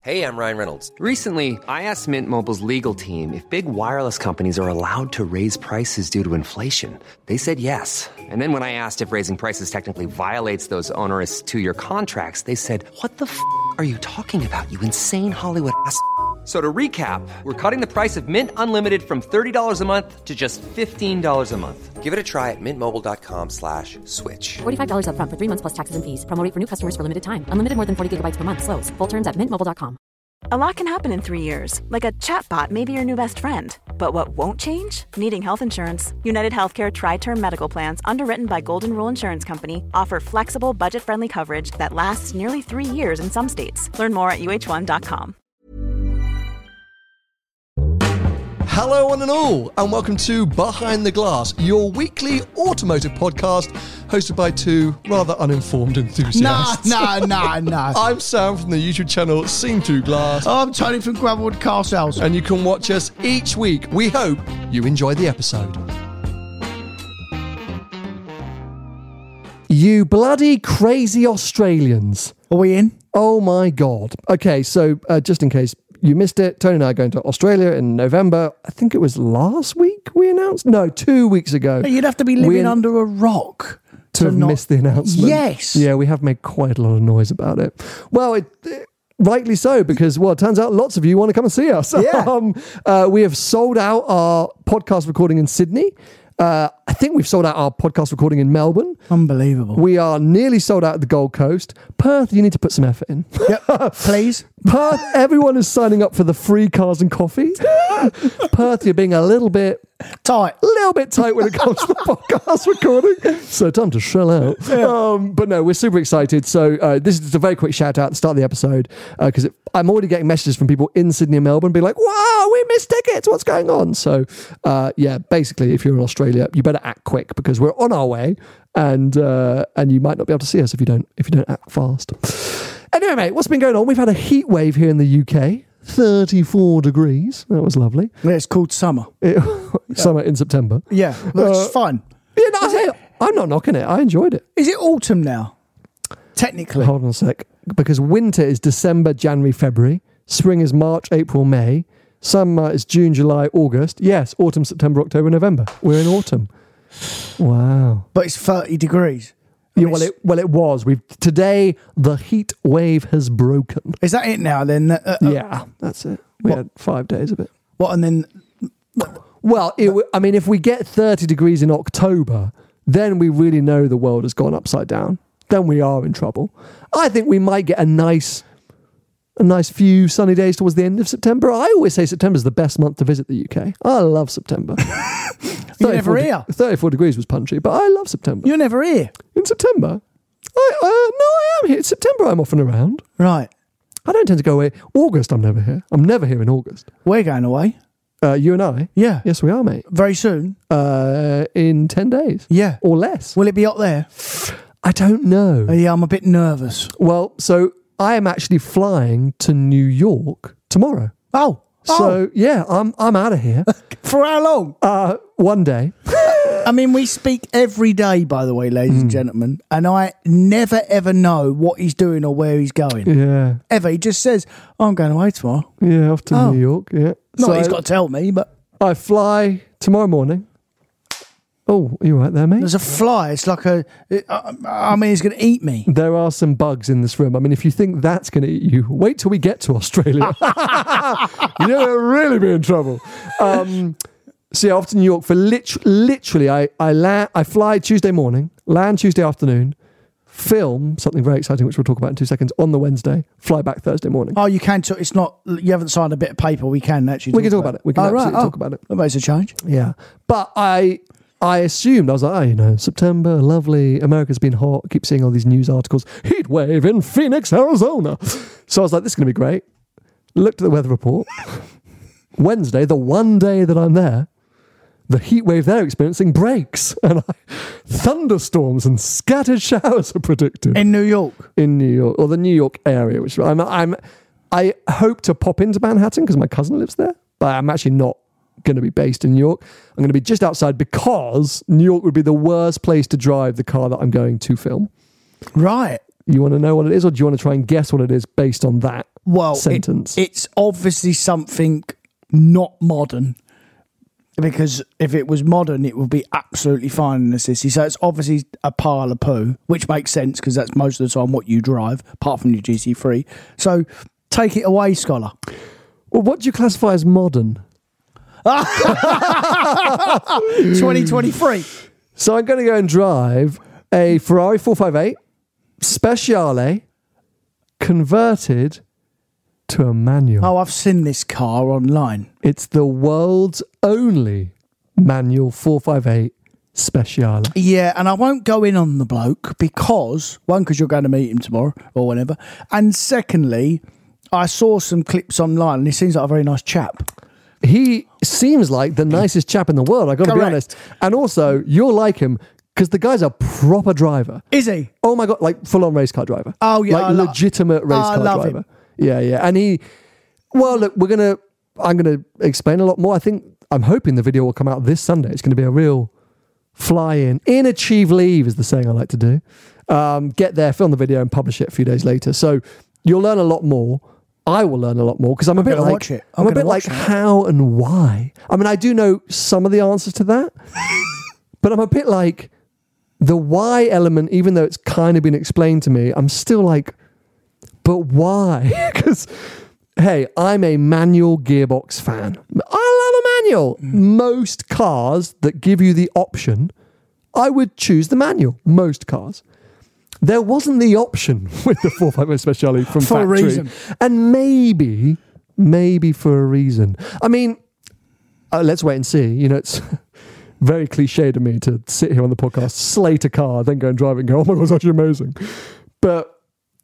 Hey, I'm Ryan Reynolds. Recently, I asked Mint Mobile's legal team if big wireless companies are allowed to raise prices due to inflation. They said yes. And then when I asked if raising prices technically violates those onerous two-year contracts, they said, "What the f*** are you talking about, you insane Hollywood ass?" So to recap, we're cutting the price of Mint Unlimited from $30 a month to just $15 a month. Give it a try at mintmobile.com/switch. $45 up front for 3 months plus taxes and fees. Promo rate for new customers for limited time. Unlimited more than 40 gigabytes per month. Slows full terms at mintmobile.com. A lot can happen in 3 years. Like a chatbot may be your new best friend. But what won't change? Needing health insurance. United Healthcare Tri-Term Medical Plans, underwritten by Golden Rule Insurance Company, offer flexible, budget-friendly coverage that lasts nearly 3 years in some states. Learn more at uh1.com. Hello one and all, and welcome to Behind the Glass, your weekly automotive podcast hosted by two rather uninformed enthusiasts. No. I'm Sam from the YouTube channel Seen Through Glass. I'm Tony from Gravelwood Car Sales. And you can watch us each week. We hope you enjoy the episode. You bloody crazy Australians. Are we in? Oh my God. Okay, so just in case you missed it, Tony and I are going to Australia in November. I think it was last week we announced? No, 2 weeks ago. You'd have to be living under a rock to have missed the announcement. Yes. Yeah, we have made quite a lot of noise about it. Well, rightly so, because, well, it turns out lots of you want to come and see us. Yeah. We have sold out our podcast recording in Sydney. I think we've sold out our podcast recording in Melbourne. Unbelievable. We are nearly sold out at the Gold Coast. Perth, you need to put some effort in. Yep, please. Perth, everyone is signing up for the free cars and coffee. Perth, you're being a little bit tight when it comes to the podcast recording. So time to shell out. Yeah. But no, we're super excited. So this is just a very quick shout out at the start of the episode, because I'm already getting messages from people in Sydney and Melbourne being like, wow, we missed tickets. What's going on? So yeah, basically, if you're in Australia, you better act quick because we're on our way, and you might not be able to see us if you don't act fast. Anyway, mate, what's been going on? We've had a heat wave here in the UK. 34 degrees. That was lovely. Yeah, it's called summer. Summer in September. Yeah, that's fun. Yeah, no, I'm not knocking it. I enjoyed it. Is it autumn now? Technically. Hold on a sec. Because winter is December, January, February. Spring is March, April, May. Summer is June, July, August. Yes, autumn, September, October, November. We're in autumn. Wow. But it's 30 degrees. Yeah, well, it was. Today the heat wave has broken. Is that it now? Then yeah, that's it. We had 5 days of it. What and then? Well, I mean, if we get 30 degrees in October, then we really know the world has gone upside down. Then we are in trouble. I think we might get a nice few sunny days towards the end of September. I always say September is the best month to visit the UK. I love September. You're never here. 34 degrees was punchy, but I love September. You're never here. In September? No, I am here. In September, I'm often around. Right. I don't tend to go away. August, I'm never here. I'm never here in August. We're going away. You and I? Yeah. Yes, we are, mate. Very soon? In 10 days. Yeah. Or less. Will it be up there? I don't know. Yeah, I'm a bit nervous. Well, so I am actually flying to New York tomorrow. Oh. So, yeah, I'm out of here. For how long? 1 day. I mean, we speak every day, by the way, ladies and gentlemen, and I never, ever know what he's doing or where he's going. Yeah. Ever. He just says, I'm going away tomorrow. Yeah, off to New York, yeah. Not that he's got to tell me, but... I fly tomorrow morning. Oh, are you right there, mate? There's a fly. It's like I mean, it's going to eat me. There are some bugs in this room. I mean, if you think that's going to eat you, wait till we get to Australia. You're going to really be in trouble. So yeah, off to New York for literally, I fly Tuesday morning, land Tuesday afternoon, film something very exciting, which we'll talk about in 2 seconds, on the Wednesday, fly back Thursday morning. Oh, you can. It's not, you haven't signed a bit of paper. We can actually We can talk about it. We can absolutely talk about it. That makes a change. Yeah. But I assumed, I was like, September, lovely, America's been hot, keep seeing all these news articles, heat wave in Phoenix, Arizona. So I was like, this is going to be great. Looked at the weather report. Wednesday, the one day that I'm there, the heat wave they're experiencing breaks, and thunderstorms and scattered showers are predicted in New York. In New York, or the New York area, which I hope to pop into Manhattan because my cousin lives there, but I'm actually not going to be based in New York. I'm going to be just outside because New York would be the worst place to drive the car that I'm going to film. Right. You want to know what it is, or do you want to try and guess what it is based on that? sentence. It's obviously something not modern. Because if it was modern, it would be absolutely fine in the city. So it's obviously a pile of poo, which makes sense because that's most of the time what you drive, apart from your GT3. So take it away, Scholar. Well, what do you classify as modern? 2023. So I'm going to go and drive a Ferrari 458 Speciale converted to a manual. Oh, I've seen this car online. It's the world's only manual 458 Speciale. Yeah, and I won't go in on the bloke because, one, because you're going to meet him tomorrow or whenever, and secondly, I saw some clips online and he seems like a very nice chap. He seems like the nicest chap in the world, I've got to be honest. And also, you'll like him because the guy's a proper driver. Is he? Oh my God, like full-on race car driver. Oh, yeah. Like legitimate race car driver. Him. Yeah. And look, I'm going to explain a lot more. I'm hoping the video will come out this Sunday. It's going to be a real fly-in. Achieve leave is the saying I like to do. Get there, film the video and publish it a few days later. So you'll learn a lot more. I will learn a lot more because I'm a bit like how and why. I mean, I do know some of the answers to that, but I'm a bit like the why element, even though it's kind of been explained to me, I'm still like, but why? Because, hey, I'm a manual gearbox fan. I love a manual. Most cars that give you the option, I would choose the manual. Most cars. There wasn't the option with the 458 Speciale from for factory. A reason. And maybe for a reason. I mean, let's wait and see. You know, it's very cliched of me to sit here on the podcast, slate a car, then go and drive it and go, oh my God, it's actually amazing. But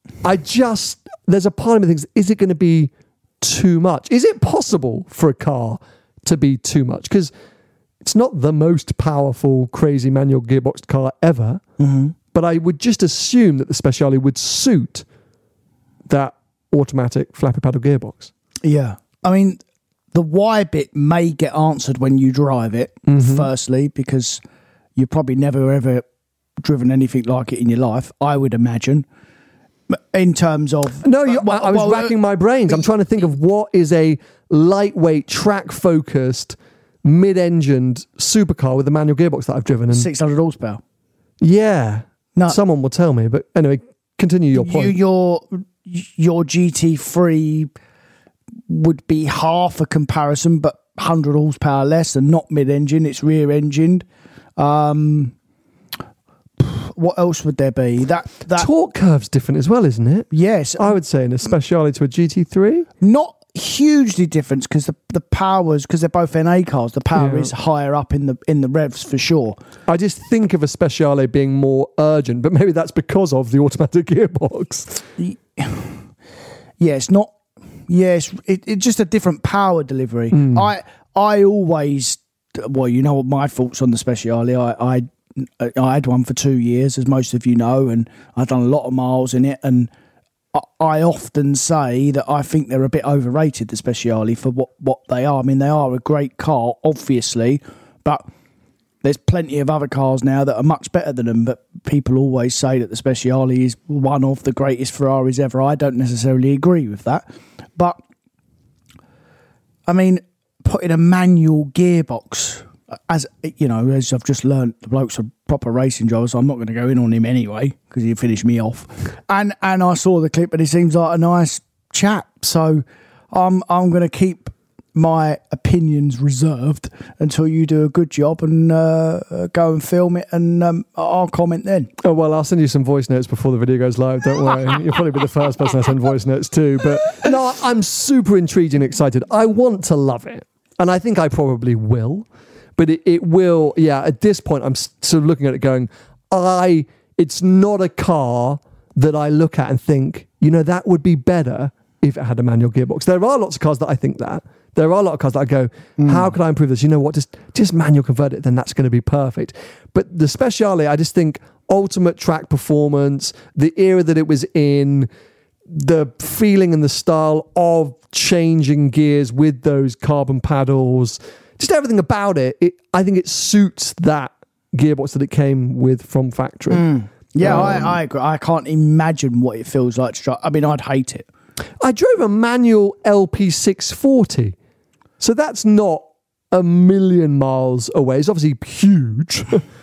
there's a part of me that thinks, is it going to be too much? Is it possible for a car to be too much? Because it's not the most powerful, crazy manual gearboxed car ever. Mm-hmm. But I would just assume that the Speciale would suit that automatic flappy paddle gearbox. Yeah. I mean, the why bit may get answered when you drive it, firstly, because you've probably never ever driven anything like it in your life, I would imagine. In terms of... No, I was racking my brains. I'm trying to think of what is a lightweight, track-focused, mid-engined supercar with a manual gearbox that I've driven. And 600 horsepower. Yeah. No. Someone will tell me. But anyway, continue your point. Your GT3 would be half a comparison, but 100 horsepower less and not mid-engine. It's rear-engined. What else would there be? That torque curve's different as well, isn't it? Yes. I would say in a Speciale to a GT3. Not hugely different because the powers, because they're both NA cars, the power is higher up in the revs for sure. I just think of a Speciale being more urgent, but maybe that's because of the automatic gearbox. Yeah, it's not. Yes, it's just a different power delivery. I always, well, you know what my thoughts on the Speciale. I had one for 2 years, as most of you know, and I've done a lot of miles in it, and I often say that I think they're a bit overrated, the Speciale, for what they are. I mean, they are a great car, obviously, but there's plenty of other cars now that are much better than them, but people always say that the Speciale is one of the greatest Ferraris ever. I don't necessarily agree with that, but, I mean, putting a manual gearbox... As you know, as I've just learnt, the bloke's a proper racing driver, so I'm not going to go in on him anyway because he'd finish me off. And I saw the clip, and he seems like a nice chap. So I'm going to keep my opinions reserved until you do a good job and go and film it, and I'll comment then. Oh well, I'll send you some voice notes before the video goes live. Don't worry, you'll probably be the first person I send voice notes to. But no, I'm super intrigued and excited. I want to love it, and I think I probably will. But it will, yeah, at this point, I'm sort of looking at it going, it's not a car that I look at and think, you know, that would be better if it had a manual gearbox. There are lots of cars that I think that. There are a lot of cars that I go, how could I improve this? You know what, just manual convert it, then that's going to be perfect. But the Speciale, I just think ultimate track performance, the era that it was in, the feeling and the style of changing gears with those carbon paddles, just everything about it, I think it suits that gearbox that it came with from factory. Yeah, I agree. I can't imagine what it feels like to try. I mean, I'd hate it. I drove a manual LP640, so that's not a million miles away. It's obviously huge,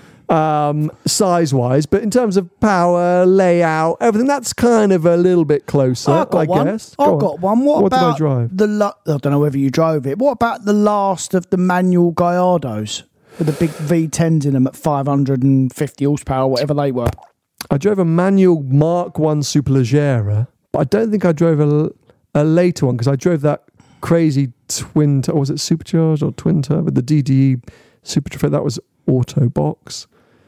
size-wise, but in terms of power, layout, everything, that's kind of a little bit closer, I guess. I've got one. What about did I drive? I don't know whether you drove it. What about the last of the manual Gallardos with the big V10s in them at 550 horsepower, whatever they were? I drove a manual Mark 1 Superleggera, but I don't think I drove a later one because I drove that crazy twin, or was it supercharged or twin turbo, the DDE Supertrofeo, that was auto box.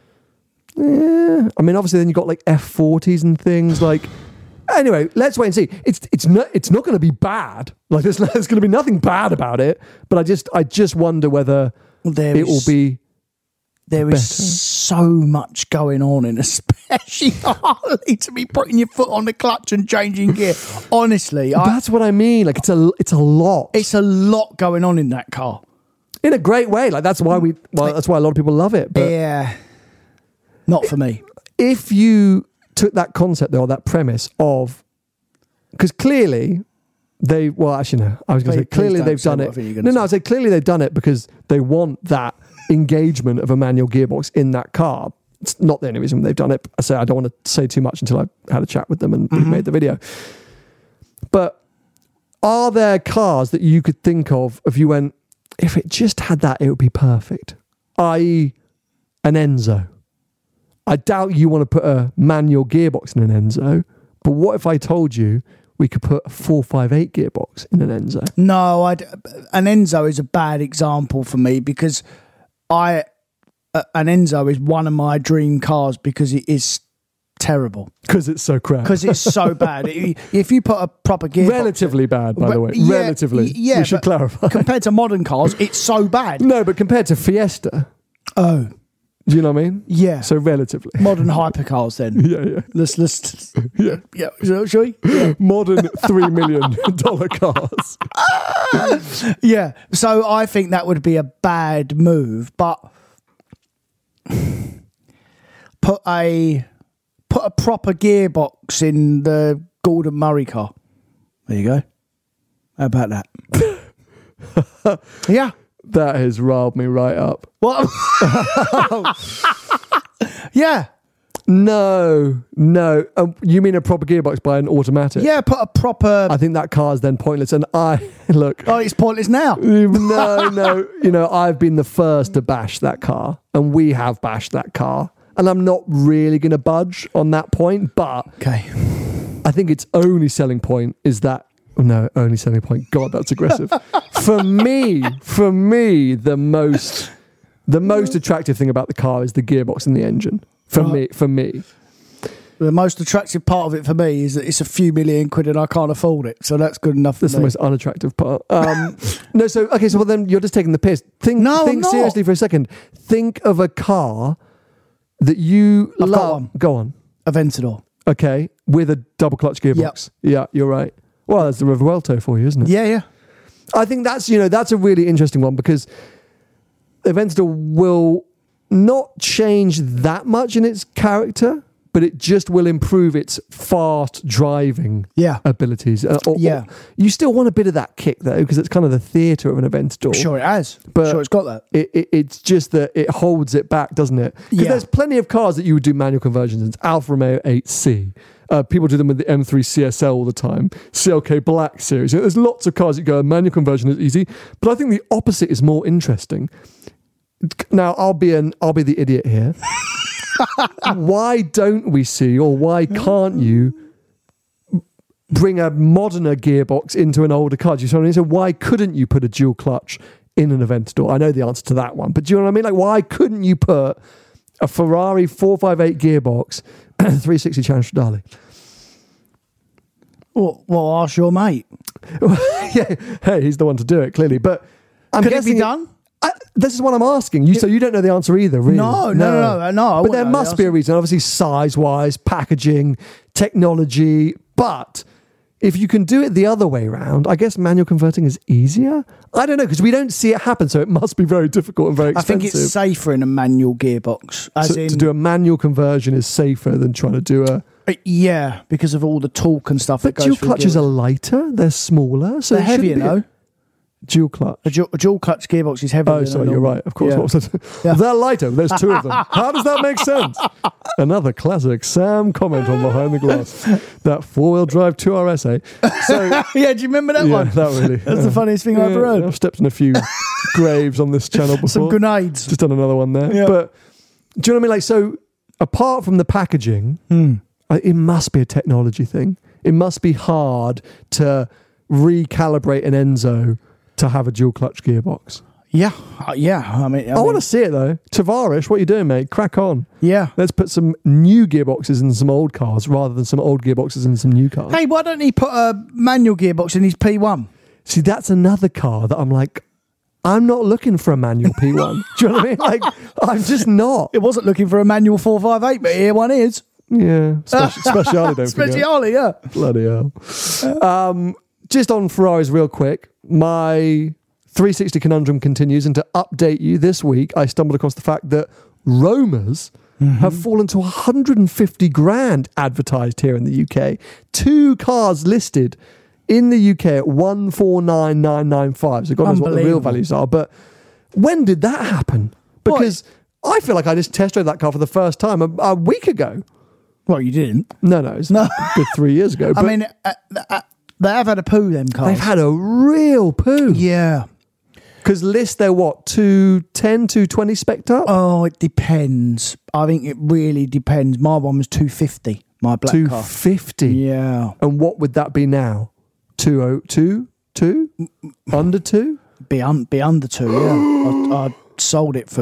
Yeah, I mean, obviously then you got like F40s and things like. Anyway, let's wait and see. It's not going to be bad. Like there's going to be nothing bad about it. But I just wonder whether it will be. There is so much going on in a special Harley to be putting your foot on the clutch and changing gear. Honestly, that's what I mean. Like it's a lot. It's a lot going on in that car. In a great way. Like that's why that's why a lot of people love it. But yeah, not for me. If you took that concept though, or that premise of, because clearly I was going to say clearly they've done it. I say clearly they've done it because they want that engagement of a manual gearbox in that car. It's not the only reason they've done it. I don't want to say too much until I had a chat with them and we've made the video. But are there cars that you could think of if you went, if it just had that, it would be perfect? I.e. an Enzo. I doubt you want to put a manual gearbox in an Enzo, but what if I told you we could put a 458 gearbox in an Enzo? No, an Enzo is a bad example for me because an Enzo is one of my dream cars because it is terrible. Because it's so crap. Because it's so bad. If you put a proper gearbox... Relatively bad, by the way. Yeah, relatively. Yeah, we should clarify. Compared to modern cars, it's so bad. No, but compared to Fiesta... Oh. Do you know what I mean? Yeah. So relatively. Modern hypercars then. Yeah. Let's yeah. Shall we? Yeah. Modern $3 million cars. Yeah. So I think that would be a bad move, but put a proper gearbox in the Gordon Murray car. There you go. How about that? Yeah. That has riled me right up. What? Yeah. No. You mean a proper gearbox by an automatic? Yeah, put a proper... I think that car's then pointless. And look... Oh, it's pointless now. No. You know, I've been the first to bash that car. And we have bashed that car. And I'm not really going to budge on that point. But okay. I think its only selling point is that... No, only selling point. God, that's aggressive. For me, the most attractive thing about the car is the gearbox and the engine. For me. The most attractive part of it for me is that it's a few million quid and I can't afford it. So that's good enough for me. That's the most unattractive part. No, so then you're just taking the piss. Think seriously for a second. Think of a car that you love. Got one. Go on. Aventador. Okay, with a double clutch gearbox. Yep. Yeah, you're right. Well, that's the Revuelto for you, isn't it? Yeah. I think that's a really interesting one because Aventador will not change that much in its character, but it just will improve its fast driving abilities. You still want a bit of that kick though, because it's kind of the theatre of an Aventador. Sure, it has. But sure, it's got that. It's just that it holds it back, doesn't it? Because there's plenty of cars that you would do manual conversions in. Alfa Romeo 8C. People do them with the M3 CSL all the time. CLK Black Series. There's lots of cars that go, manual conversion is easy. But I think the opposite is more interesting. Now, I'll be the idiot here. Why don't we see, or why can't you bring a moderner gearbox into an older car? Do you know what I mean? So why couldn't you put a dual clutch in an Aventador? I know the answer to that one. But do you know what I mean? Like, why couldn't you put a Ferrari 458 gearbox 360 Challenge Stradale? Well, ask your mate. Yeah, hey, he's the one to do it, clearly. But could it be done? This is what I'm asking you. So you don't know the answer either, really? No. But there must be a reason. Obviously, size-wise, packaging, technology. But if you can do it the other way around, I guess manual converting is easier. I don't know, because we don't see it happen, so it must be very difficult and very expensive. I think it's safer in a manual gearbox. To do a manual conversion is safer than trying to do Yeah, because of all the torque and stuff. But that goes dual through clutches gears. are lighter, they're smaller, so They're it shouldn't heavier, be though. Dual clutch. A dual clutch gearbox is heavier. Oh, than sorry, a you're normal. right. Of course. Yeah. What was it? Yeah. They're lighter. There's two of them. How does that make sense? Another classic Sam comment on Behind the Glass. That four-wheel drive 2RSA. So, Yeah, do you remember that one? that really. That's the funniest thing I've ever heard. I've stepped in a few graves on this channel before. Some grenades. Just done another one there. Yeah. But do you know what I mean? Like, so apart from the packaging, it must be a technology thing. It must be hard to recalibrate an Enzo to have a dual clutch gearbox. Yeah. I mean, I want to see it though. Tavares, what are you doing, mate? Crack on. Yeah. Let's put some new gearboxes in some old cars rather than some old gearboxes in some new cars. Hey, why don't he put a manual gearbox in his P1? See, that's another car that I'm like, I'm not looking for a manual P1. Do you know what I mean? Like, I'm just not. It wasn't looking for a manual 458, but here one is. Yeah. Speciale, don't forget. Speciale, yeah. Bloody hell. Just on Ferraris real quick, my 360 conundrum continues, and to update you, this week I stumbled across the fact that Romas have fallen to 150 grand advertised here in the UK. 2 cars listed in the UK at 149,995. So God knows what the real values are. But when did that happen? Because I feel like I just test drove that car for the first time a week ago. Well, you didn't. No, it's a good 3 years ago. I mean, they have had a poo, them cars. They've had a real poo. Yeah. Because list, they're what, 210, 220 spec'd up? Oh, it depends. I think it really depends. My one was 250, my black car. 250? Yeah. And what would that be now? 202? 2? Under 2? Be under 2, yeah. I sold it for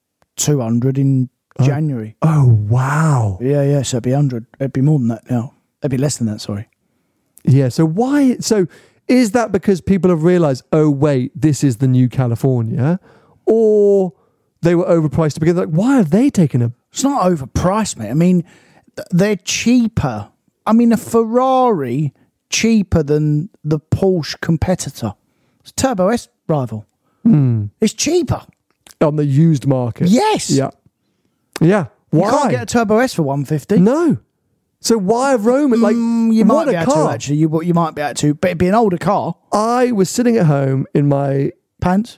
200 in January. Oh, wow. Yeah, so it'd be 100. It'd be more than that now. It'd be less than that, sorry. Yeah, so why? So is that because people have realised, oh, wait, this is the new California? Or they were overpriced to begin with? Like, why have they taken a... It's not overpriced, mate. I mean, they're cheaper. I mean, a Ferrari cheaper than the Porsche competitor. It's Turbo S rival. It's cheaper. On the used market? Yes. Yeah. Yeah. Why? You can't get a Turbo S for 150. No. So why have Roman, like, you what might be a able car. to, actually. You might be able to, but it'd be an older car. I was sitting at home in my Pants.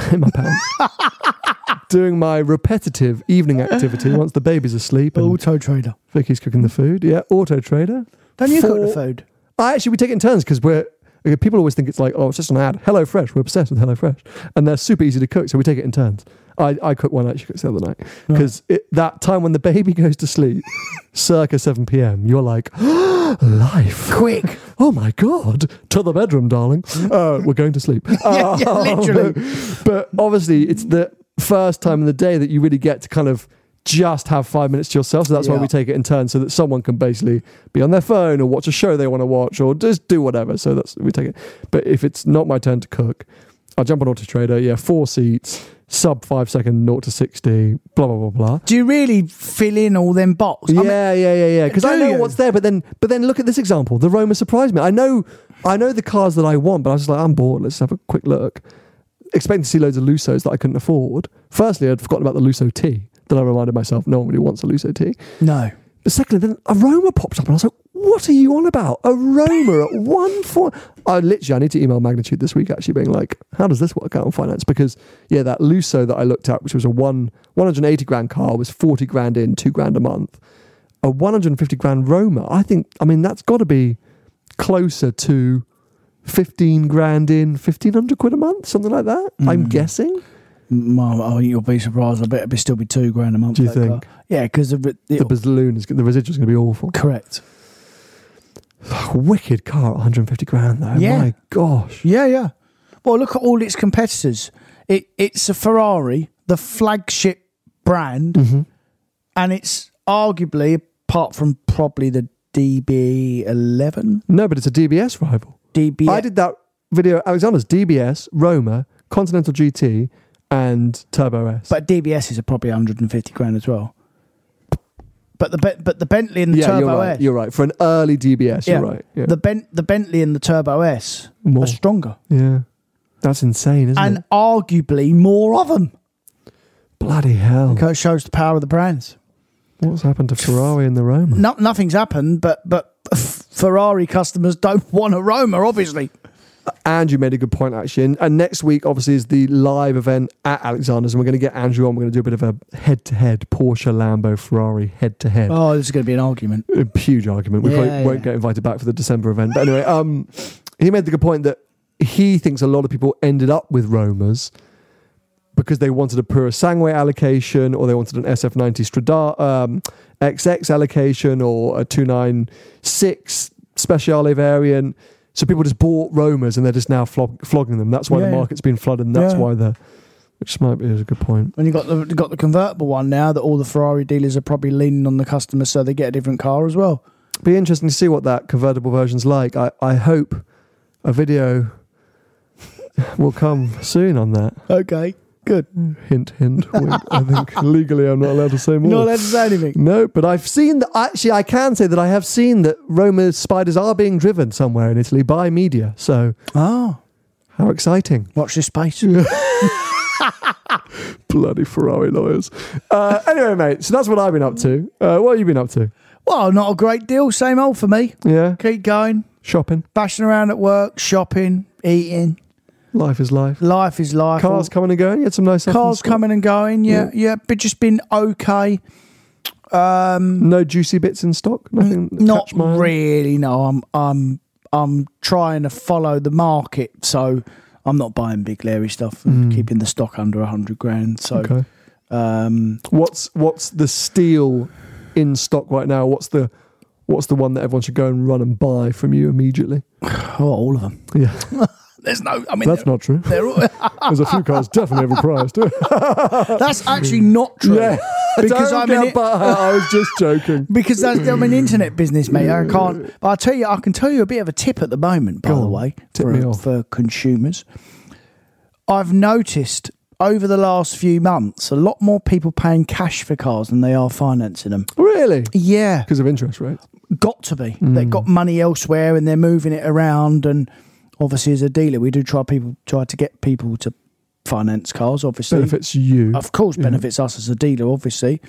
doing my repetitive evening activity once the baby's asleep and Auto Trader. Vicky's cooking the food. Yeah, Auto Trader. Don't you cook the food? We take it in turns because people always think it's like, oh, it's just an ad. HelloFresh, we're obsessed with HelloFresh. And they're super easy to cook, so we take it in turns. I cook one night, she cooks the other night. Because that time when the baby goes to sleep, circa 7 p.m, you're like, life. Quick. Oh my God. To the bedroom, darling. We're going to sleep. Yeah, literally. But obviously, it's the first time in the day that you really get to kind of just have 5 minutes to yourself. So that's why we take it in turns so that someone can basically be on their phone or watch a show they want to watch or just do whatever. So we take it. But if it's not my turn to cook, I'll jump on Auto Trader. 4 seats, sub 5 second 0 to 60, blah, blah, blah, blah. Do you really fill in all them boxes? Yeah. Because I know what's there, but then look at this example. The Roma surprised me. I know the cars that I want, but I was just like, I'm bored. Let's have a quick look. Expecting to see loads of Lusos that I couldn't afford. Firstly, I'd forgotten about the Lusso T. Then I reminded myself, no one really wants a Lusso T. No. But secondly, then a Roma popped up and I was like, what are you on about? A Roma at 1.4? I need to email Magnitude this week actually being like, how does this work out on finance? Because, that Lusso that I looked at, which was a 180 grand car, was 40 grand in, 2 grand a month. A 150 grand Roma, that's got to be closer to 15 grand in, 1,500 quid a month, something like that, I'm guessing. Well, I think you'll be surprised. I bet it'll still be 2 grand a month. Do you think? Car. Yeah, because the balloon the residual's going to be awful. Correct. Wicked car at 150 grand though. Yeah. My gosh. Yeah. Well, look at all its competitors. It's a Ferrari, the flagship brand, and it's arguably, apart from probably the DB11. No, but it's a DBS rival. DBS. I did that video. Alexander's DBS, Roma, Continental GT, and Turbo S. But DBS is probably 150 grand as well. But the Bentley and the Turbo S. You're right. For an early DBS, you're right. Yeah. The Bentley and the Turbo S more. are stronger. Yeah. That's insane, isn't it? And arguably more of them. Bloody hell. Because it shows the power of the brands. What's happened to Ferrari and the Roma? Nothing's happened, but Ferrari customers don't want a Roma, obviously. Andrew made a good point, actually. And next week, obviously, is the live event at Alexander's, and we're going to get Andrew on. We're going to do a bit of a head-to-head Porsche, Lambo, Ferrari head-to-head. Oh, this is going to be an argument. A huge argument. We won't get invited back for the December event. But anyway, he made the good point that he thinks a lot of people ended up with Romas because they wanted a Pura Sangue allocation, or they wanted an SF90 Stradale XX allocation, or a 296 Speciale variant. So people just bought Romas and they're just now flogging them. That's why the market's been flooded, and that's why which might be a good point. And you got the convertible one now that all the Ferrari dealers are probably leaning on the customers so they get a different car as well. Be interesting to see what that convertible version's like. I hope a video will come soon on that. Okay, good. Hint, hint. Wink. I think legally I'm not allowed to say more. Not allowed to say anything. No, but I've seen that. Actually, I can say that I have seen that Roma spiders are being driven somewhere in Italy by media. So, how exciting! Watch this space. Bloody Ferrari lawyers. Anyway, mate. So that's what I've been up to. What have you been up to? Well, not a great deal. Same old for me. Yeah. Keep going. Shopping. Bashing around at work. Shopping. Eating. Life is life. Life is life. Cars coming and going. You had some nice stuff. Cars coming and going. Yeah. But just been okay. No juicy bits in stock. Nothing. Not really. No. I'm trying to follow the market, so I'm not buying big Larry stuff and keeping the stock under 100 grand. So, okay. What's the steal in stock right now? What's the one that everyone should go and run and buy from you immediately? Oh, all of them. Yeah. There's no. I mean, that's not true. There's a few cars definitely overpriced. That's actually not true. Yeah. Because I was just joking. Because I'm an internet business, mate. I can't. But I can tell you a bit of a tip at the moment. By the way, for consumers, I've noticed over the last few months a lot more people paying cash for cars than they are financing them. Really? Yeah. Because of interest rates. Got to be. They've got money elsewhere and they're moving it around. And obviously, as a dealer, we do try to get people to finance cars. Obviously, benefits you. Of course, benefits us as a dealer. Obviously,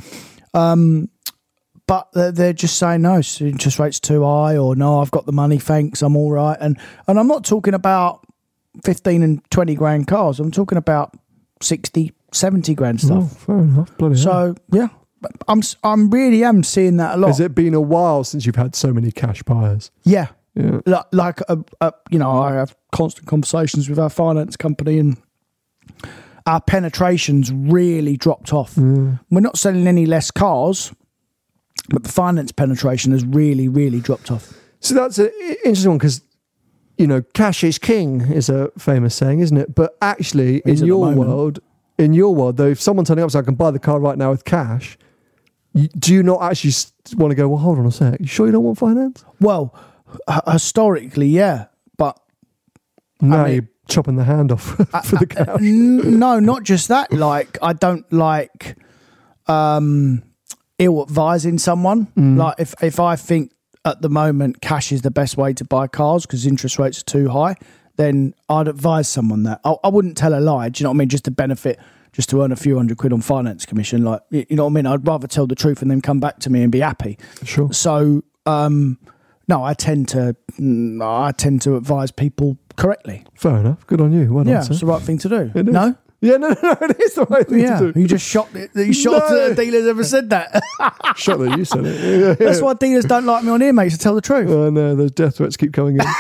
but they're just saying no. Interest rate's too high, or no, I've got the money. Thanks, I'm all right. And I'm not talking about 15 and 20 grand cars. I'm talking about 60, 70 grand stuff. Oh, fair enough. Bloody hell. Yeah. I'm really am seeing that a lot. Has it been a while since you've had so many cash buyers? Yeah. Like I have constant conversations with our finance company, and our penetration's really dropped off. We're not selling any less cars, but the finance penetration has really, really dropped off. So that's an interesting one because, cash is king is a famous saying, isn't it? But actually, in your world, though, if someone turning up and says, I can buy the car right now with cash, do you not actually want to go, well, hold on a sec, you sure you don't want finance? Well, historically, yeah, but now you're chopping the hand off for the cash. No, not just that. Like, I don't like ill advising someone. Like, if I think at the moment cash is the best way to buy cars because interest rates are too high, then I'd advise someone that. I wouldn't tell a lie. Do you know what I mean? Just to benefit. Just to earn a few £100 on finance commission, like, you know what I mean? I'd rather tell the truth and then come back to me and be happy. Sure. So, no, I tend to advise people correctly. Fair enough. Good on you. Well done, sir. It's the right thing to do. It is. No? Yeah, no, it is the right thing to do. You just shocked it. You shocked that a dealer's ever said that. Shocked that you said it. Yeah. That's why dealers don't like me on here, mate, to tell the truth. Oh, no, those death threats keep coming in.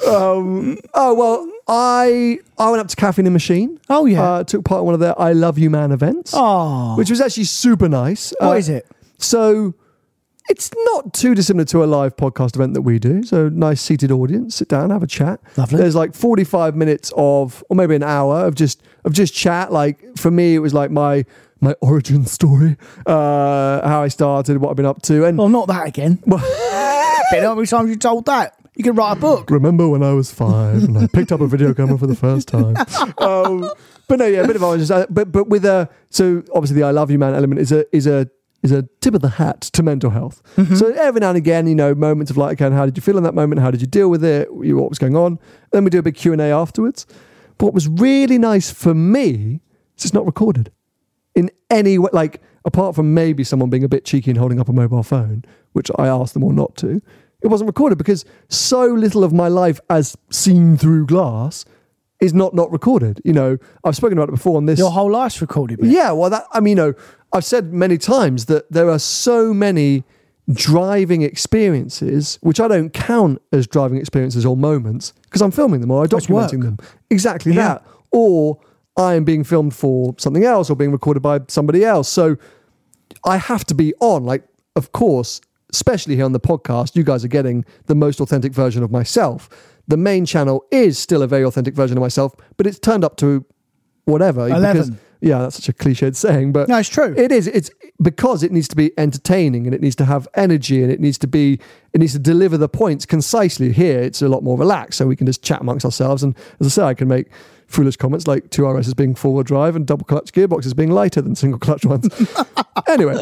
I went up to Cafe in the Machine. Oh, yeah. Took part in one of their I Love You Man events. Oh. Which was actually super nice. What is it? So it's not too dissimilar to a live podcast event that we do. So nice seated audience, sit down, have a chat. Lovely. There's like 45 minutes or maybe an hour of just chat. Like for me, it was like my origin story, how I started, what I've been up to. And well, not that again. How many times you told that? You could write a book. Remember when I was 5 and I picked up a video camera for the first time. But no, yeah, a bit of origin. But with so obviously the I Love You Man element is a tip of the hat to mental health. Mm-hmm. So every now and again, moments of like, okay, how did you feel in that moment? How did you deal with it? What was going on? Then we do a big Q&A afterwards. But what was really nice for me is it's not recorded in any way. Like, apart from maybe someone being a bit cheeky and holding up a mobile phone, which I asked them all not to, it wasn't recorded because so little of my life as seen through glass is not recorded. You know, I've spoken about it before on this. Your whole life's recorded, mate. Yeah, well, I've said many times that there are so many driving experiences, which I don't count as driving experiences or moments, because I'm filming them or I'm documenting them. Exactly that. Or I am being filmed for something else or being recorded by somebody else. So I have to be on. Like, of course, especially here on the podcast, you guys are getting the most authentic version of myself. The main channel is still a very authentic version of myself, but it's turned up to whatever. 11. Yeah, that's such a cliched saying, but no, it's true. It is. It's because it needs to be entertaining and it needs to have energy and it needs to deliver the points concisely. Here, it's a lot more relaxed, so we can just chat amongst ourselves. And as I say, I can make foolish comments like 2RS as being forward drive and double clutch gearboxes being lighter than single clutch ones. Anyway,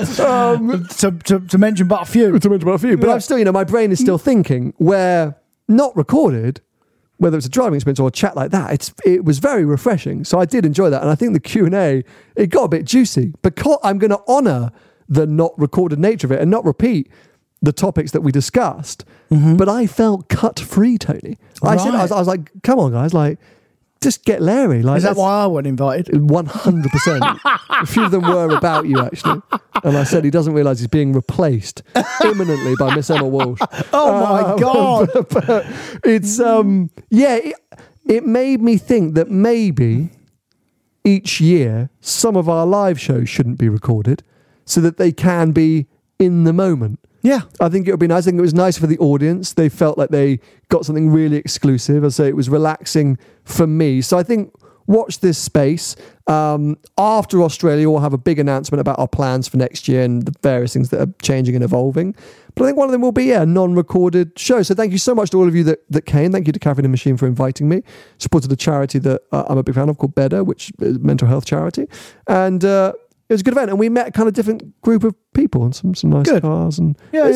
to mention but a few. But I'm still, my brain is still thinking, where not recorded, whether it's a driving experience or a chat like that, it was very refreshing. So I did enjoy that. And I think the Q&A, it got a bit juicy because I'm going to honour the not recorded nature of it and not repeat the topics that we discussed. Mm-hmm. But I felt cut free, Tony. I was like, come on, guys, like, just get Larry. Like, is that why I wasn't invited? 100%. A few of them were about you, actually. And I said he doesn't realise he's being replaced imminently by Miss Emma Walsh. Oh, my God. But it's, it made me think that maybe each year some of our live shows shouldn't be recorded so that they can be in the moment. Yeah. I think it would be nice. I think it was nice for the audience. They felt like they got something really exclusive. I say it was relaxing for me. So I think watch this space. After Australia, we'll have a big announcement about our plans for next year and the various things that are changing and evolving. But I think one of them will be a non-recorded show. So thank you so much to all of you that came. Thank you to Caffeine and Machine for inviting me. Supported a charity that I'm a big fan of called Better, which is a mental health charity. And it was a good event, and we met a kind of different group of people and some nice cars. And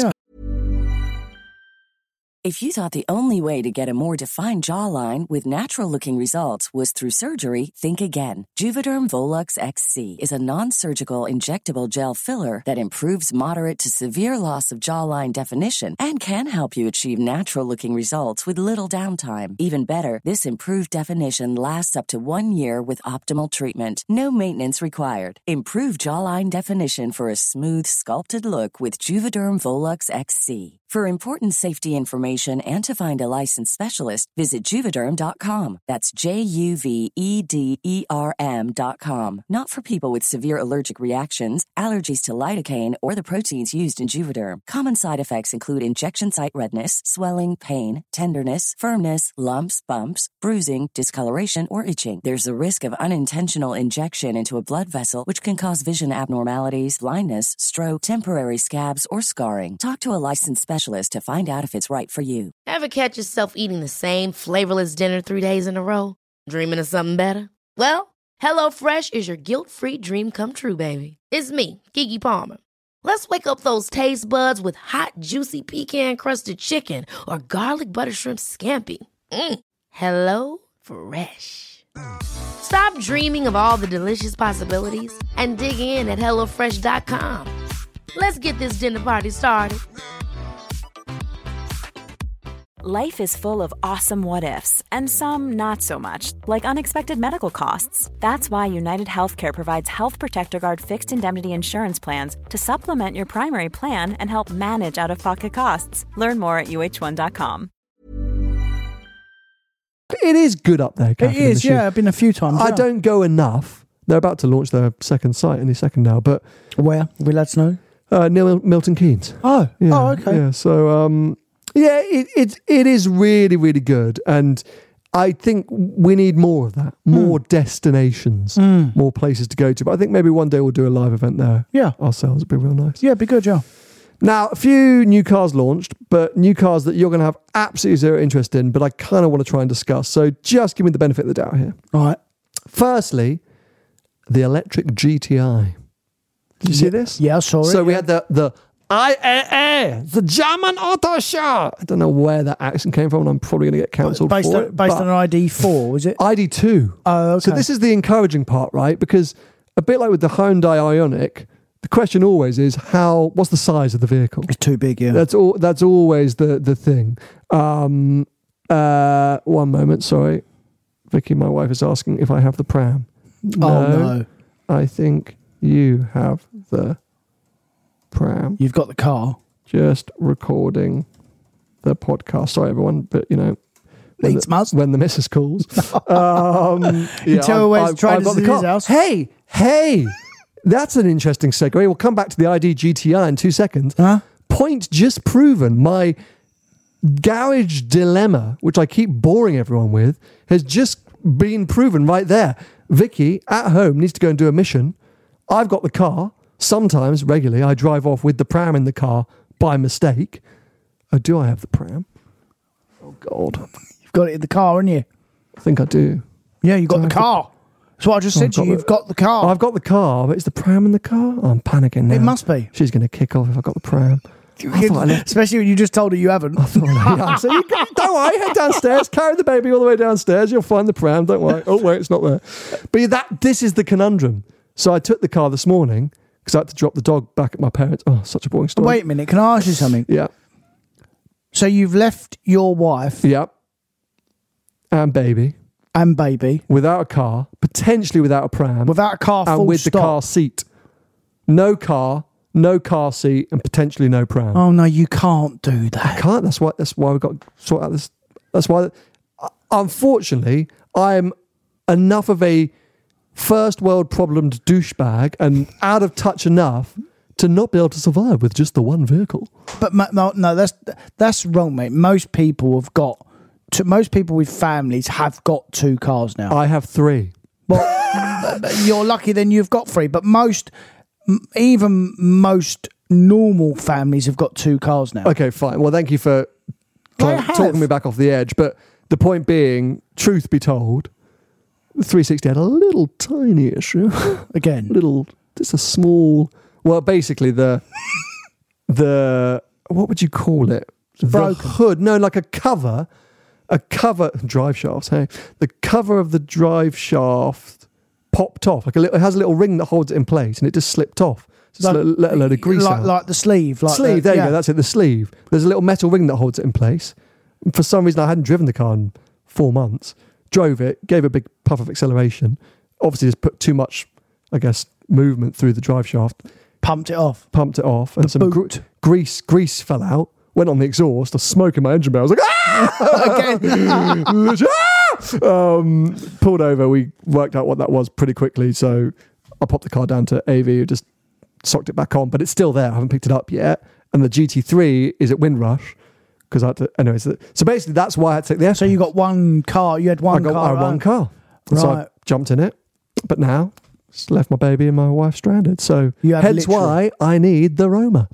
If you thought the only way to get a more defined jawline with natural-looking results was through surgery, think again. Juvederm Volux XC is a non-surgical injectable gel filler that improves moderate to severe loss of jawline definition and can help you achieve natural-looking results with little downtime. Even better, this improved definition lasts up to 1 year with optimal treatment. No maintenance required. Improve jawline definition for a smooth, sculpted look with Juvederm Volux XC. For important safety information and to find a licensed specialist, visit Juvederm.com. That's JUVEDERM.com. Not for people with severe allergic reactions, allergies to lidocaine, or the proteins used in Juvederm. Common side effects include injection site redness, swelling, pain, tenderness, firmness, lumps, bumps, bruising, discoloration, or itching. There's a risk of unintentional injection into a blood vessel, which can cause vision abnormalities, blindness, stroke, temporary scabs, or scarring. Talk to a licensed specialist to find out if it's right for you. Ever catch yourself eating the same flavorless dinner 3 days in a row? Dreaming of something better? Well, HelloFresh is your guilt-free dream come true, baby. It's me, Keke Palmer. Let's wake up those taste buds with hot, juicy pecan-crusted chicken or garlic butter shrimp scampi. HelloFresh. Stop dreaming of all the delicious possibilities and dig in at HelloFresh.com. Let's get this dinner party started. Life is full of awesome what-ifs, and some not so much, like unexpected medical costs. That's why United Healthcare provides Health Protector Guard fixed indemnity insurance plans to supplement your primary plan and help manage out-of-pocket costs. Learn more at UH1.com. It is good up there, Caffeine It is, Machine. yeah. I've been a few times. I don't go enough. They're about to launch their second site any second now, but... Where? Will let us know? Near Milton Keynes. Oh, yeah, okay. Yeah, so... Yeah, it is really, really good. And I think we need more of that. More destinations, more places to go to. But I think maybe one day we'll do a live event there ourselves. It'd be real nice. Yeah, it'd be good, yeah. Now, a few new cars launched, but new cars that you're going to have absolutely zero interest in, but I kind of want to try and discuss. So just give me the benefit of the doubt here. All right. Firstly, the electric GTI. Did you see this? Yeah, I saw it. So we had the IAA, the German Auto Show. I don't know where that accent came from, and I'm probably going to get cancelled for it. Based on an ID4, was it? ID2. Oh, okay. So this is the encouraging part, right? Because a bit like with the Hyundai Ioniq, the question always is what's the size of the vehicle? It's too big, yeah. That's always the thing. One moment, sorry. Vicky, my wife, is asking if I have the pram. No. I think you have the pram. You've got the car. Just recording the podcast. Sorry, everyone, but when the missus calls. You tell her where I've got the car. House. Hey, that's an interesting segue. We'll come back to the ID GTI in 2 seconds. Huh? Point just proven. My garage dilemma, which I keep boring everyone with, has just been proven right there. Vicky, at home, needs to go and do a mission. I've got the car. Sometimes, regularly, I drive off with the pram in the car by mistake. Oh, do I have the pram? Oh, God. You've got it in the car, haven't you? I think I do. Yeah, you've got the car. That's what I just said to you. You've got the car. I've got the car, but is the pram in the car? Oh, I'm panicking now. It must be. She's going to kick off if I've got the pram. Especially when you just told her you haven't. I thought, so don't worry, head downstairs, carry the baby all the way downstairs, you'll find the pram, don't worry. Oh, wait, it's not there. But this is the conundrum. So I took the car this morning because I had to drop the dog back at my parents'. Oh, such a boring story. Wait a minute, can I ask you something? Yeah. So you've left your wife. Yep. And baby. Without a car, potentially without a pram. Without a car, full and with stop. the car seat. No car seat, and potentially no pram. Oh no, you can't do that. I can't. That's why we've got to sort out this. That's why, unfortunately, I'm enough of a first world problemed douchebag and out of touch enough to not be able to survive with just the one vehicle. But no, that's wrong, mate. Most people with families have got 2 cars now. I have 3. Well, you're lucky then you've got 3. But even most normal families have got 2 cars now. Okay, fine. Well, thank you for talking me back off the edge. But the point being, truth be told, the 360 had a little tiny issue. Again. Just a small... Well, basically the what would you call it? Broken. The hood. No, like a cover, drive shafts, hey. The cover of the drive shaft popped off. It has a little ring that holds it in place, and it just slipped off. Just let a load of grease out. Like the sleeve. There you go, that's it, the sleeve. There's a little metal ring that holds it in place. And for some reason, I hadn't driven the car in 4 months. Drove it, gave a big puff of acceleration. Obviously, just put too much, I guess, movement through the drive shaft. Pumped it off. And some grease fell out. Went on the exhaust. I was smoking my engine bay. I was like, again. Pulled over. We worked out what that was pretty quickly. So I popped the car down to AV, who just socked it back on. But it's still there. I haven't picked it up yet. And the GT3 is at Windrush. Because I had to... Anyway, so basically that's why I had to take the F. So you got one car. You had one car. I had one car. Right. So I jumped in it. But now... just left my baby and my wife stranded. So hence why I need the Roma.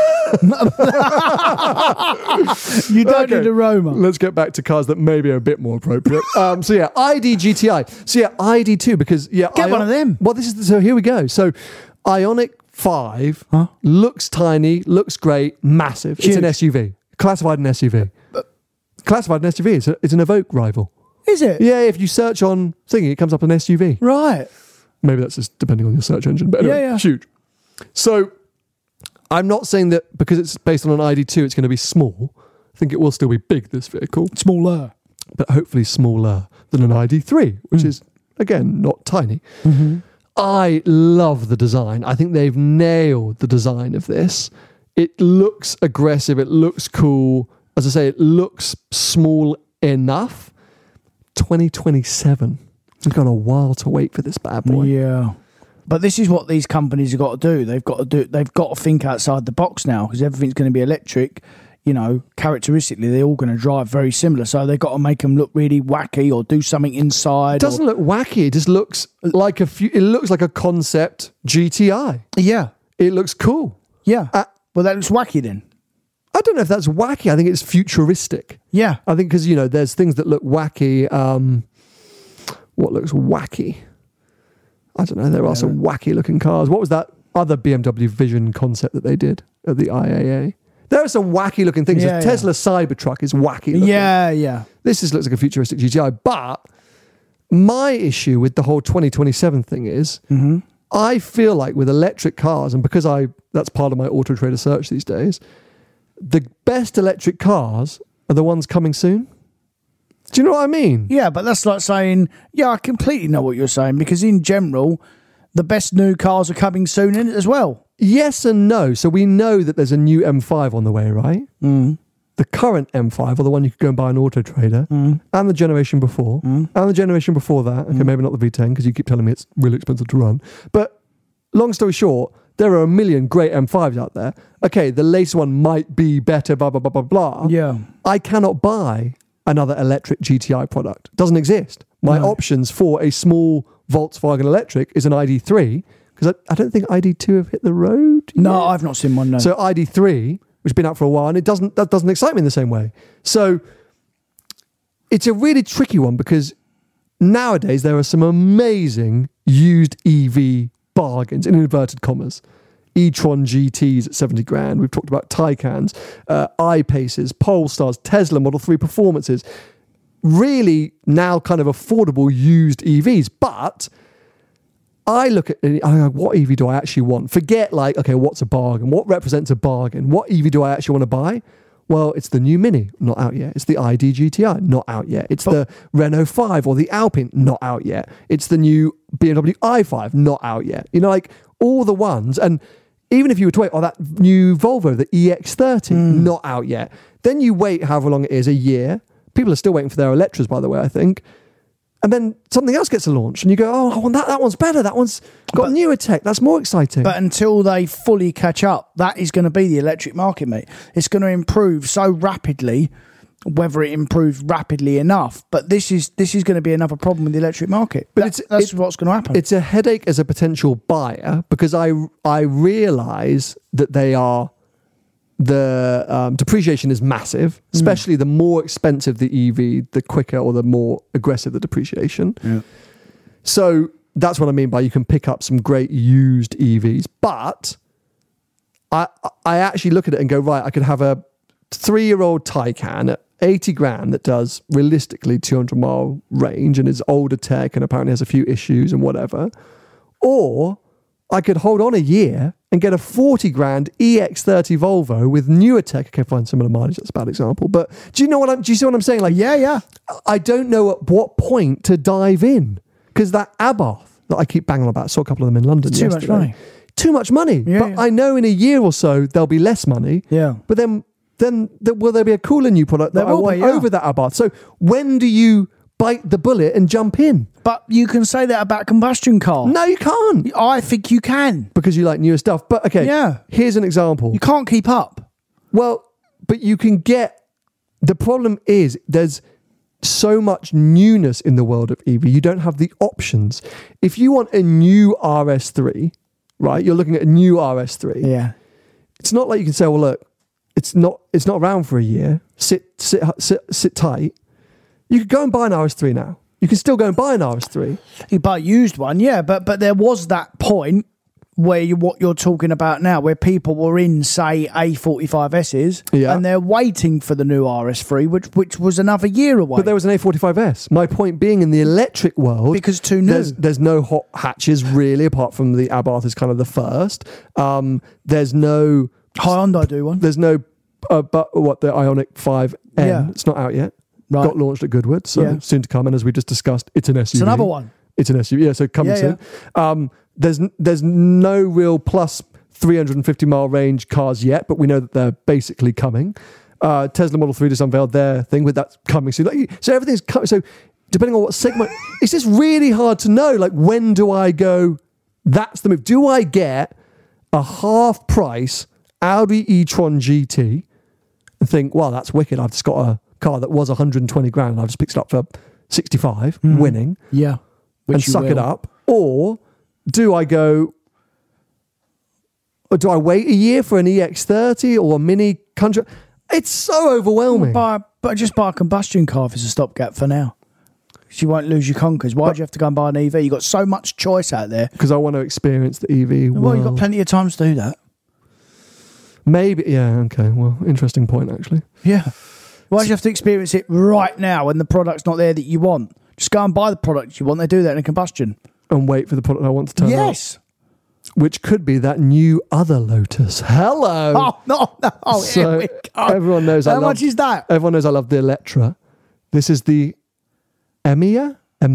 You don't need a Roma. Let's get back to cars that maybe are a bit more appropriate. ID GTI. ID2 because get one of them. Well, so here we go. So Ioniq 5 looks tiny, looks great, massive. Huge. It's an SUV. Classified an SUV. Classified an SUV. It's an Evoque rival. Is it? Yeah, if you search on thingy, it comes up an SUV. Right. Maybe that's just depending on your search engine. But anyway, huge. So I'm not saying that because it's based on an ID2, it's going to be small. I think it will still be big, this vehicle. Smaller. But hopefully smaller than an ID3, which is, again, not tiny. Mm-hmm. I love the design. I think they've nailed the design of this. It looks aggressive. It looks cool. As I say, it looks small enough. 2027. We've got a while to wait for this bad boy. Yeah. But this is what these companies have got to do. They've got to think outside the box now because everything's going to be electric. You know, characteristically, they're all going to drive very similar. So they've got to make them look really wacky or do something inside. It doesn't look wacky. It just looks like it looks like a concept GTI. Yeah. It looks cool. Yeah. Well, that looks wacky then. I don't know if that's wacky. I think it's futuristic. Yeah. I think because, there's things that look wacky. What looks wacky? I don't know. There are some wacky looking cars. What was that other BMW Vision concept that they did at the IAA? There are some wacky looking things. Yeah, the Tesla Cybertruck is wacky looking. Yeah. This looks like a futuristic GTI. But my issue with the whole 2027 thing is I feel like with electric cars, and because that's part of my Auto Trader search these days, the best electric cars are the ones coming soon. Do you know what I mean? Yeah, but that's like saying, yeah, I completely know what you're saying, because in general, the best new cars are coming soon in it as well. Yes and no. So we know that there's a new M5 on the way, right? Mm. The current M5, or the one you could go and buy on Auto Trader, and the generation before, and the generation before that. Okay, maybe not the V10, because you keep telling me it's really expensive to run. But long story short, there are a million great M5s out there. Okay, the latest one might be better, blah, blah, blah, blah, blah. Yeah. I cannot buy another electric GTI product. It doesn't exist. My options for a small Volkswagen electric is an ID3, because I don't think ID2 have hit the road yet. No, I've not seen one, no. So ID3, which has been out for a while, and that doesn't excite me in the same way. So it's a really tricky one, because nowadays there are some amazing used EV bargains, in inverted commas. e-tron GTs at 70 grand. We've talked about Taycans, I-Paces, Polestars, Tesla Model 3 Performances. Really now kind of affordable used EVs. But I look at it, I go, what EV do I actually want? Forget like, okay, what's a bargain? What represents a bargain? What EV do I actually want to buy? Well, it's the new Mini, not out yet. It's the ID GTI, not out yet. It's the Renault 5 or the Alpine, not out yet. It's the new BMW i5, not out yet. You know, like all the ones. And even if you were to wait, that new Volvo, the EX30, not out yet. Then you wait however long it is, a year. People are still waiting for their Electras, by the way, I think. And then something else gets a launch, and you go, oh, I want that. That one's better. That one's got newer tech. That's more exciting. But until they fully catch up, that is going to be the electric market, mate. It's going to improve so rapidly, whether it improves rapidly enough. But this is going to be another problem with the electric market. But that's what's going to happen. It's a headache as a potential buyer, because I realise that they are... The depreciation is massive, especially the more expensive the EV, the quicker or the more aggressive the depreciation. Yeah. So that's what I mean by you can pick up some great used EVs. But I actually look at it and go, right, I could have a 3-year-old Taycan at 80 grand that does realistically 200-mile range and is older tech and apparently has a few issues and whatever. Or I could hold on a year and get a 40 grand EX30 Volvo with newer tech. Okay, fine, similar mileage, that's a bad example. But do you see what I'm saying? Like, yeah. I don't know at what point to dive in, because that Abarth that I keep banging on about, I saw a couple of them in London yesterday. Too much money. Too much money. Yeah, but I know in a year or so there'll be less money. Yeah. But then will there be a cooler new product that I want over that Abarth? So when do you bite the bullet and jump in? But you can say that about combustion car. No, you can't. I think you can. Because you like newer stuff. But okay, here's an example. You can't keep up. Well, but you can get... The problem is there's so much newness in the world of EV. You don't have the options. If you want a new RS3, right, you're looking at a new RS3. Yeah. It's not like you can say, well, look, it's not around for a year. Sit tight. You could go and buy an RS3 now. You can still go and buy an RS3. You buy a used one, yeah, but there was that point where what you're talking about now, where people were in, say, A45Ss, and they're waiting for the new RS3, which was another year away. But there was an A45S. My point being, in the electric world, because too new. There's no hot hatches really, apart from the Abarth is kind of the first. There's no Hyundai do one. There's no the Ioniq 5N. Yeah. It's not out yet. Right. Got launched at Goodwood, so soon to come. And as we just discussed, it's an SUV. It's another one. It's an SUV, yeah, so coming soon. Yeah. There's no real plus 350-mile range cars yet, but we know that they're basically coming. Tesla Model 3 just unveiled their thing with that coming soon. So everything's coming. So depending on what segment, it's just really hard to know, like, when do I go, that's the move? Do I get a half-price Audi e-tron GT and think, wow, that's wicked, I've just got a car that was 120 grand and I've just picked it up for 65, winning. Yeah. And suck it up. Or do I go, or do I wait a year for an EX30 or a Mini Country? It's so overwhelming. But just buy a combustion car if it's a stopgap for now. You won't lose your conkers. Why do you have to go and buy an EV? You've got so much choice out there. Because I want to experience the EV world. Well, you've got plenty of time to do that. Maybe, yeah, okay. Well, interesting point, actually. Yeah. Why do you have to experience it right now when the product's not there that you want? Just go and buy the product you want. They do that in a combustion. And wait for the product I want to turn up. Yes. which could be that new other Lotus. Hello. Oh, no. Oh, So here we go. everyone knows How much is that? Everyone knows I love the Electra. This is the Emea. And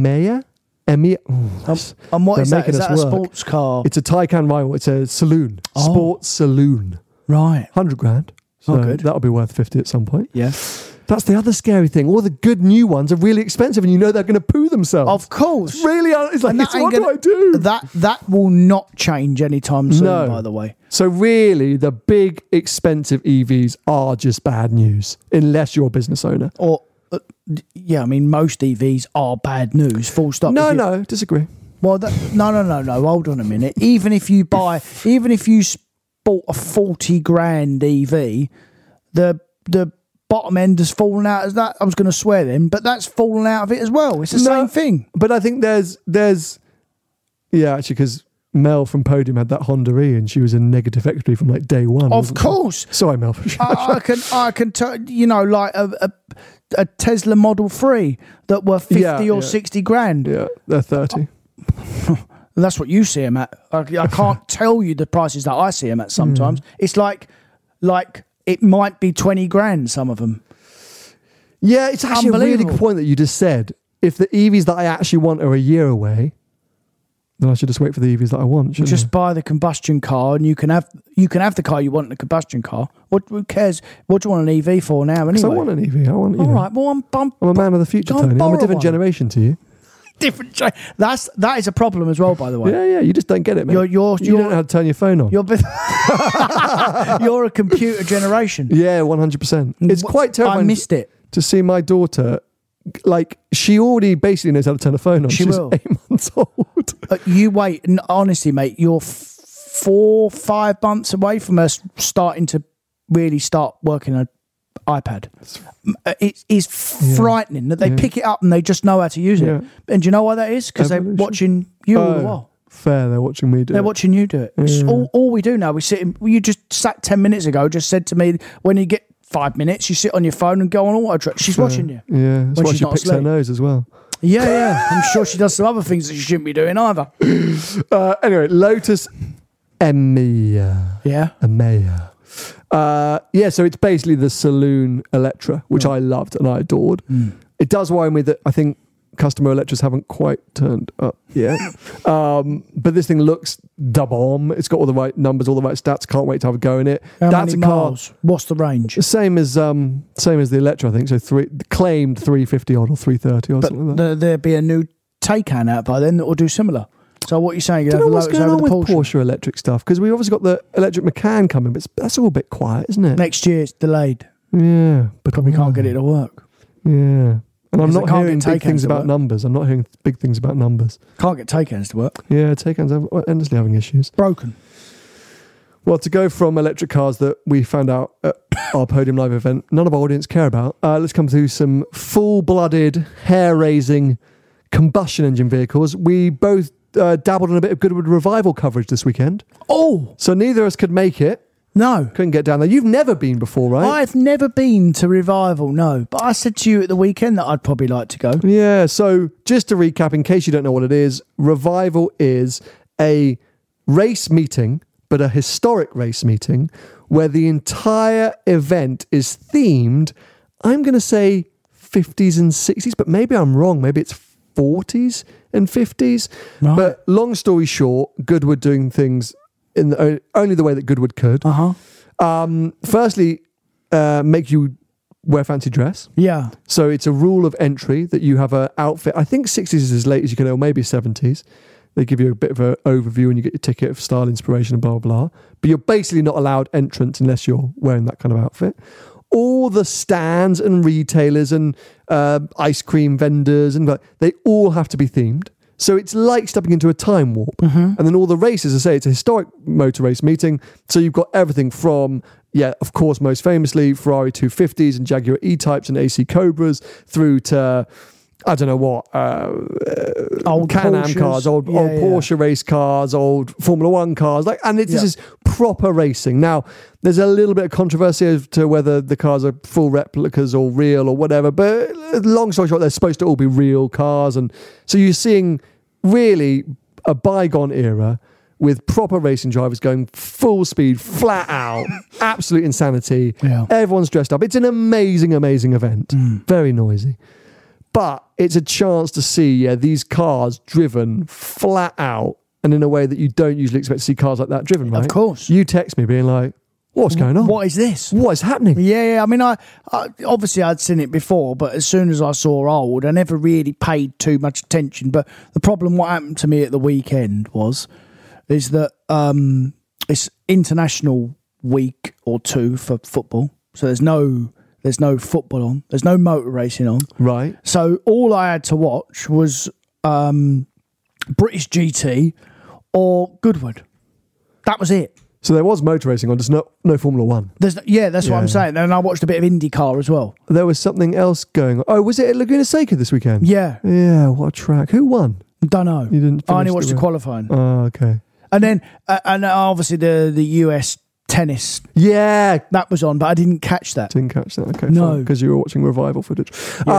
what is they're that? Is making that a us work. sports car? It's a Taycan rival. It's a saloon, sports saloon. Right. 100 grand. So Oh, good. that'll be worth 50 at some point. Yeah. That's the other scary thing. All the good new ones are really expensive, and you know they're going to poo themselves. Of course. It's really, it's like, And that what ain't do I do? That will not change anytime soon, No. by the way. So really, the big, expensive EVs are just bad news, unless you're a business owner. Or, yeah, I mean, most EVs are bad news, full stop. No, disagree. Well, no. Hold on a minute. Even if you bought a 40 grand EV, the bottom end has fallen out as that. I was going to swear then, but that's fallen out of it as well. It's the same thing. But I think there's actually, because Mel from Podium had that Honda E, and she was in negative equity from like day one. Of course. Sorry, Mel. I can tell, like a Tesla Model 3 that were 50 or 60 grand. Yeah, they're 30. That's what you see them at. I can't tell you the prices that I see them at sometimes. It's like it might be 20 grand, some of them. Yeah, it's actually a really Unbelievable. good point that you just said. If the EVs that I actually want are a year away, then I should just wait for the EVs that I want. Shouldn't Just buy the combustion car, and you can have the car you want in the combustion car. Who cares? What do you want an EV for now? Anyway, 'Cause I want an EV. I want. All right. Well, I'm a man of the future, go and Tony. I'm a borrow different one. generation to you. That is a problem as well, by the way. Yeah. You just don't get it, mate. You don't know how to turn your phone on. You're a computer generation. Yeah, 100%. It's quite terrifying. I missed it. To see my daughter, like, she already basically knows how to turn a phone on. She's will. 8 months old. You wait. Honestly, mate, you're 4-5 months away from us starting to really start working on iPad. It is frightening that they pick it up and they just know how to use it. Yeah. And do you know why that is? Because they're watching you all the while. Fair, they're watching me do it. They're watching you do it. It's all we do now. You just sat 10 minutes ago, just said to me, when you get 5 minutes, you sit on your phone and go on auto track. She's watching you. Yeah, that's why she's she not picks her asleep. nose as well. Yeah. I'm sure she does some other things that she shouldn't be doing either. Anyway, Lotus Emea. Yeah. Emea. So it's basically the saloon Electra, which I loved and I adored. It does worry me that I think customer Electras haven't quite turned up yet. But this thing looks da bomb. It's got all the right numbers, all the right stats. Can't wait to have a go in it. How That's many a car. miles? What's the range? Same as the Electra, I think. So claimed 350 odd or 330 or something like that. There'd be a new Taycan out by then that will do similar. So what you're saying? You I have don't the know what's Lotus going over on the with Porsche electric stuff, because we obviously got the electric Macan coming, but that's all a bit quiet, isn't it? Next year it's delayed. Yeah, but Probably can't get it to work. Yeah, and I'm Because not they can't hearing get big things Taycans to about work. numbers. I'm not hearing big things about numbers. Can't get Taycans to work. Yeah, Taycan's endlessly having issues. Broken. Well, to go from electric cars that we found out at our Podium Live event, none of our audience care about, let's come through some full-blooded, hair-raising combustion engine vehicles. We both dabbled in a bit of Goodwood Revival coverage this weekend. Oh! So neither of us could make it. No. Couldn't get down there. You've never been before, right? I've never been to Revival, no. But I said to you at the weekend that I'd probably like to go. Yeah, so just to recap, in case you don't know what it is, Revival is a race meeting, but a historic race meeting, where the entire event is themed, I'm going to say 50s and 60s, but maybe I'm wrong. Maybe it's 40s and 50s. Right. But long story short, Goodwood doing things in only the way that Goodwood could. Firstly, make you wear fancy dress. Yeah. So it's a rule of entry that you have an outfit. I think 60s is as late as you can, or maybe 70s. They give you a bit of an overview and you get your ticket of style, inspiration and blah, blah, blah. But you're basically not allowed entrance unless you're wearing that kind of outfit. All the stands and retailers and ice cream vendors, and they all have to be themed. So it's like stepping into a time warp. And then all the races, I say, it's a historic motor race meeting. So you've got everything from, of course, most famously, Ferrari 250s and Jaguar E-Types and AC Cobras, through to, I don't know what, old Can-Am Porsches. cars, old Porsche race cars, old Formula One cars. This is proper racing. Now, there's a little bit of controversy as to whether the cars are full replicas or real or whatever, but long story short, they're supposed to all be real cars. And so you're seeing really a bygone era with proper racing drivers going full speed, flat out, absolute insanity. Yeah. Everyone's dressed up. It's an amazing, amazing event. Very noisy. But it's a chance to see these cars driven flat out and in a way that you don't usually expect to see cars like that driven, right? Of course. You text me being like, what's going on? What is this? What is happening? Yeah. I mean, I obviously I'd seen it before, but as soon as I saw Old, I never really paid too much attention. But the problem, what happened to me at the weekend is that it's international week or two for football, so there's no football on, there's no motor racing on, Right. so all I had to watch was British GT or Goodwood. That was it. So there was motor racing on, just no Formula One. That's what I'm saying. And I watched a bit of IndyCar as well. There was something else going on. Oh, was it at Laguna Seca this weekend? Yeah. Yeah, what a track. Who won? Don't know. You didn't I only finish watched the the qualifying. Oh, okay. And then, and obviously the US tennis, Yeah. that was on, but I didn't catch that. Didn't catch that. Okay, No. because you were watching revival footage.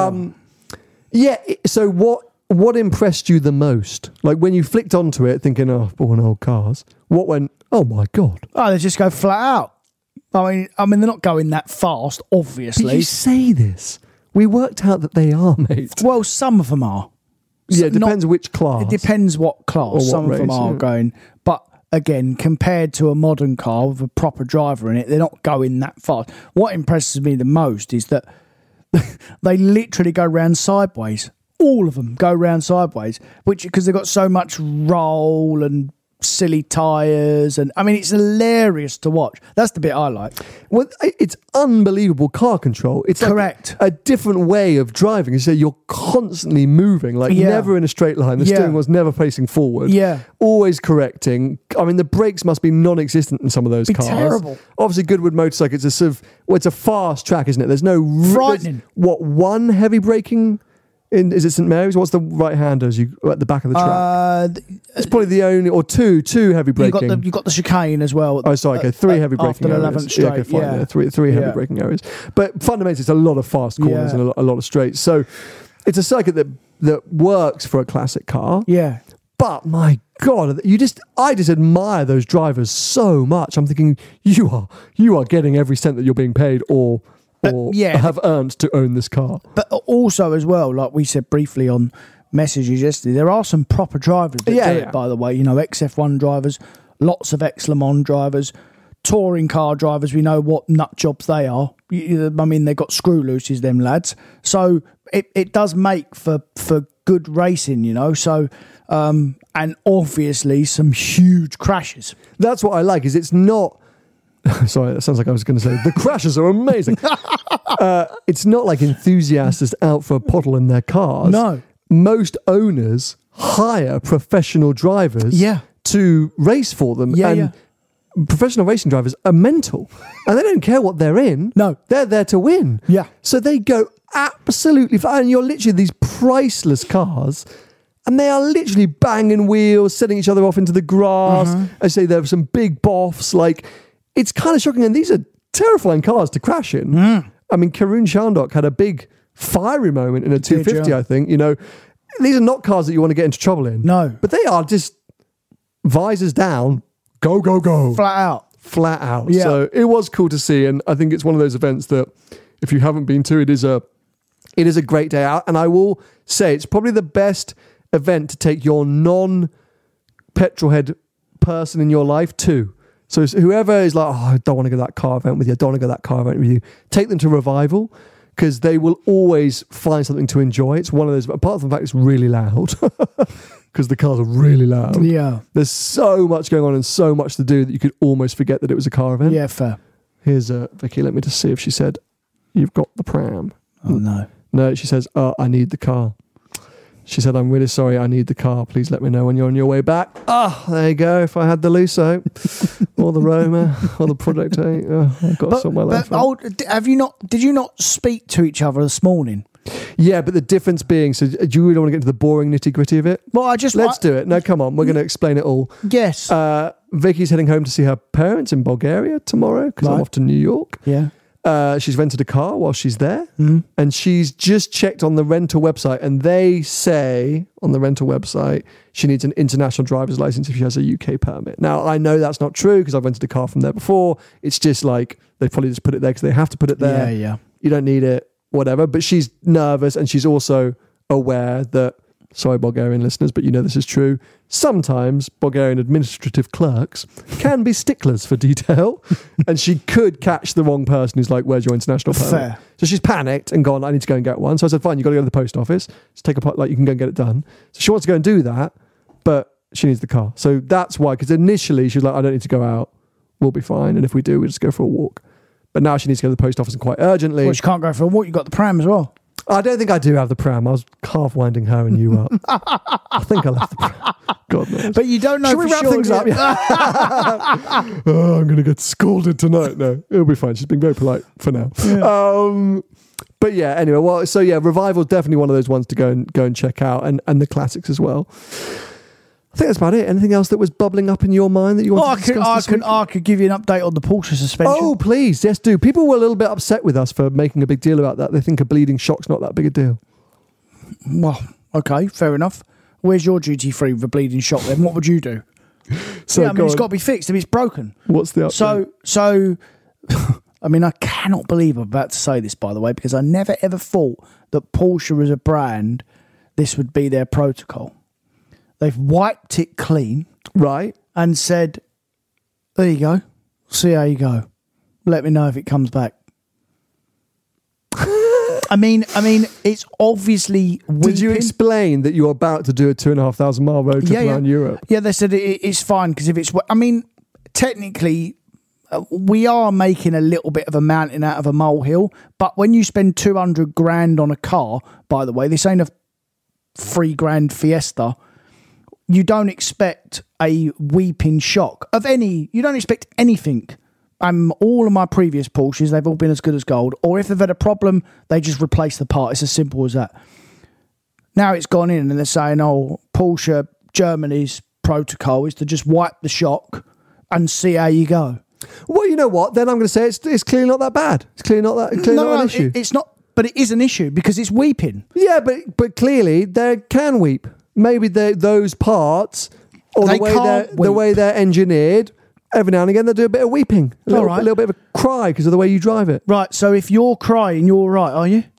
Yeah. So what impressed you the most? Like when you flicked onto it, thinking, "Oh, born old cars." What went? Oh my god! Oh, they just go flat out. I mean, they're not going that fast, obviously. But you say this. We worked out that they are, mate. Well, some of them are. Yeah, it depends which class. It depends what class. Or what Some of them race, are yeah. going. But again, compared to a modern car with a proper driver in it, they're not going that fast. What impresses me the most is that they literally go round sideways. All of them go round sideways, because they've got so much roll and silly tyres, and I mean, it's hilarious to watch. That's the bit I like. Well, it's unbelievable car control. It's Correct. Like a different way of driving. You say you're constantly moving, like Yeah. never in a straight line. The Yeah. steering wheel's never facing forward. Yeah. Always correcting. I mean, the brakes must be non-existent in some of those Be cars. terrible. Obviously, Goodwood Motorcycle, it's a sort of, it's a fast track, isn't it? There's no Frightening. One heavy braking. Is it St Mary's? What's the right-handers at the back of the track? It's probably the only, or two heavy braking. You've got the chicane as well. Oh, sorry. Okay, three heavy braking after the areas. 11th straight. Yeah, okay, fine. Yeah, three heavy Yeah. braking areas. But fundamentally, it's a lot of fast corners Yeah. and a lot of straights. So it's a circuit that works for a classic car. Yeah. But my God, I just admire those drivers so much. I'm thinking you are getting every cent that you're being paid, or have earned to own this car. But also as well, like we said briefly on messages yesterday, there are some proper drivers that do it, by the way. You know, XF1 drivers, lots of ex-Le Mans drivers, touring car drivers. We know what nut jobs they are. I mean, they've got screw looses, them lads. So it does make for good racing, you know. So, and obviously some huge crashes. That's what I like, is it's not... Sorry, that sounds like I was going to say the crashes are amazing. It's not like enthusiasts out for a pottle in their cars. No. Most owners hire professional drivers to race for them. And professional racing drivers are mental. And they don't care what they're in. No. They're there to win. Yeah. So they go absolutely fast. And you're literally these priceless cars. And they are literally banging wheels, setting each other off into the grass. I say there are some big boffs. Like... It's kind of shocking, and these are terrifying cars to crash in. I mean, Karun Chandok had a big fiery moment in a 250, I think. You know, these are not cars that you want to get into trouble in. No. But they are just visors down, go, go, go. Flat out. Yeah. So it was cool to see, and I think it's one of those events that if you haven't been to, it is a great day out. And I will say it's probably the best event to take your non-petrolhead person in your life to. So whoever is like, oh, I don't want to go to that car event with you, I don't want to go to that car event with you, take them to Revival, because they will always find something to enjoy. It's one of those, apart from the fact it's really loud, because the cars are really loud. Yeah. There's so much going on and so much to do that you could almost forget that it was a car event. Yeah, fair. Here's Vicky, let me just see if she said, you've got the pram. Oh, no. No, she says, I need the car. She said, I'm really sorry, I need the car. Please let me know when you're on your way back. There you go. If I had the Lusso or the Roma or the Project 8, I've got to sort my life out. Did you not speak to each other this morning? Yeah, but the difference being, so do you really want to get into the boring nitty gritty of it? Well, Let's do it. No, come on. We're going to explain it all. Yes. Vicky's heading home to see her parents in Bulgaria tomorrow because I'm off to New York. Yeah. She's rented a car while she's there, Mm-hmm. and she's just checked on the rental website, and they say on the rental website she needs an international driver's license if she has a UK permit. Now, I know that's not true because I've rented a car from there before. It's just like they probably just put it there because they have to put it there. Yeah. You don't need it, whatever. But she's nervous, and she's also aware that, sorry, Bulgarian listeners, but you know this is true. Sometimes Bulgarian administrative clerks can be sticklers for detail, and she could catch the wrong person who's like, where's your international permit? Fair. So she's panicked and gone, I need to go and get one. So I said, fine, you've got to go to the post office. Just take a part, like you can go and get it done. So she wants to go and do that, but she needs the car. So that's why, because initially she was like, I don't need to go out. We'll be fine. And if we do, we'll just go for a walk. But now she needs to go to the post office and quite urgently. Well, she can't go for a walk. You've got the pram as well. I don't think I do have the pram. I was calf winding her and you up. I think I left the pram. God knows. But you don't know. Should we wrap things up? Oh, I'm going to get scolded tonight. No, it'll be fine. She's been very polite for now. Yeah. But yeah, anyway. Well, so yeah, Revival's definitely one of those ones to go and check out, and the classics as well. I think that's about it. Anything else that was bubbling up in your mind that you want to discuss this week? I could give you an update on the Porsche suspension. Oh, please. Yes, do. People were a little bit upset with us for making a big deal about that. They think a bleeding shock's not that big a deal. Well, okay, fair enough. Where's your duty free with a bleeding shock then? What would you do? So yeah, I mean, it's got to be fixed if it's broken. What's the update? So, I mean, I cannot believe I'm about to say this, by the way, because I never ever thought that Porsche as a brand, this would be their protocol. They've wiped it clean. Right. And said, there you go. See how you go. Let me know if it comes back. I mean, it's obviously weeping. Did you explain that you're about to do a 2,500 mile road trip around Europe? Yeah, they said it's fine because if it's... I mean, technically, we are making a little bit of a mountain out of a molehill, but when you spend 200 grand on a car, by the way, this ain't a $3,000 Fiesta... You don't expect a weeping shock of any. You don't expect anything. All of my previous Porsches, they've all been as good as gold. Or if they've had a problem, they just replace the part. It's as simple as that. Now it's gone in and they're saying, oh, Porsche Germany's protocol is to just wipe the shock and see how you go. Well, you know what? Then I'm going to say it's clearly not that bad. It's clearly not that. Not an issue. It's not. But it is an issue because it's weeping. Yeah, but clearly they can weep. Maybe those parts, or the way they're engineered, every now and again they'll do a bit of weeping. A little bit of a cry because of the way you drive it. Right, so if you're crying, you're all right, are you?